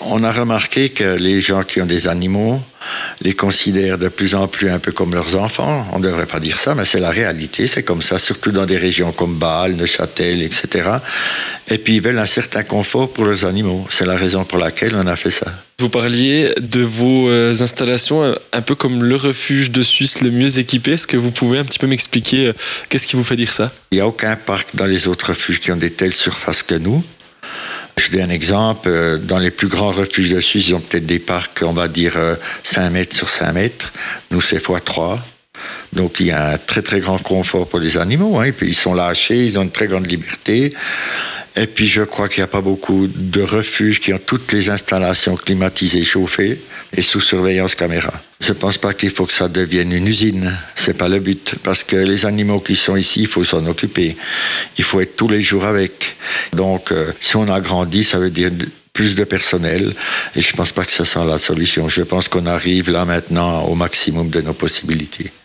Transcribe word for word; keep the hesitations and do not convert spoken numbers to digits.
On a remarqué que les gens qui ont des animaux les considèrent de plus en plus un peu comme leurs enfants. On ne devrait pas dire ça, mais c'est la réalité. C'est comme ça, surtout dans des régions comme Bâle, Neuchâtel, et cetera. Et puis, ils veulent un certain confort pour leurs animaux. C'est la raison pour laquelle on a fait ça. Vous parliez de vos euh, installations un peu comme le refuge de Suisse le mieux équipé. Est-ce que vous pouvez un petit peu m'expliquer euh, qu'est-ce qui vous fait dire ça? Il n'y a aucun parc dans les autres refuges qui ont des telles surfaces que nous. Je donne un exemple, dans les plus grands refuges de Suisse, ils ont peut-être des parcs, on va dire, cinq mètres sur cinq mètres. Nous, c'est fois trois. Donc, il y a un très, très grand confort pour les animaux. Hein. Et puis, ils sont lâchés, ils ont une très grande liberté. Et puis, je crois qu'il n'y a pas beaucoup de refuges qui ont toutes les installations climatisées, chauffées et sous surveillance caméra. Je ne pense pas qu'il faut que ça devienne une usine. Ce n'est pas le but. Parce que les animaux qui sont ici, il faut s'en occuper. Il faut être tous les jours avec. Donc, euh, si on agrandit, ça veut dire plus de personnel. Et je ne pense pas que ça sera la solution. Je pense qu'on arrive là maintenant au maximum de nos possibilités.